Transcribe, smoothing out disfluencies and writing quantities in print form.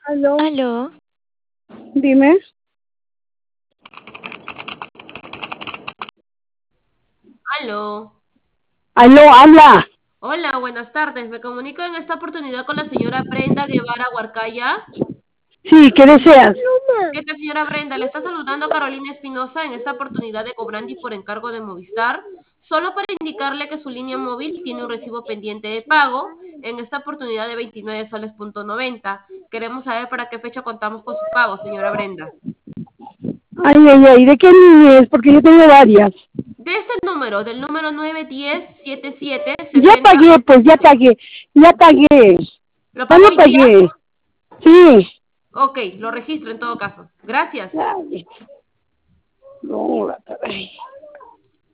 Aló, Aló, dime. Aló. Aló, habla. Hola, buenas tardes. Me comunico en esta oportunidad con la señora Brenda Guevara Huarcaya. Sí, ¿qué deseas? ¿Qué tal, señora Brenda? Le está saludando Carolina Espinosa en esta oportunidad de Cobrandi por encargo de Movistar. Solo para indicarle que su línea móvil tiene un recibo pendiente de pago en esta oportunidad de 29 soles.90. Queremos saber para qué fecha contamos con su pago, señora Brenda. ¿De qué niña es? Porque yo tengo varias. De este número, del número 910 77 Ya 60 pagué, pues, ya 27. pagué, ya pagué. ¿Lo Ya pagó lo hoy día? pagué. Sí. Ok, lo registro en todo caso. Gracias. Ay, no, ay.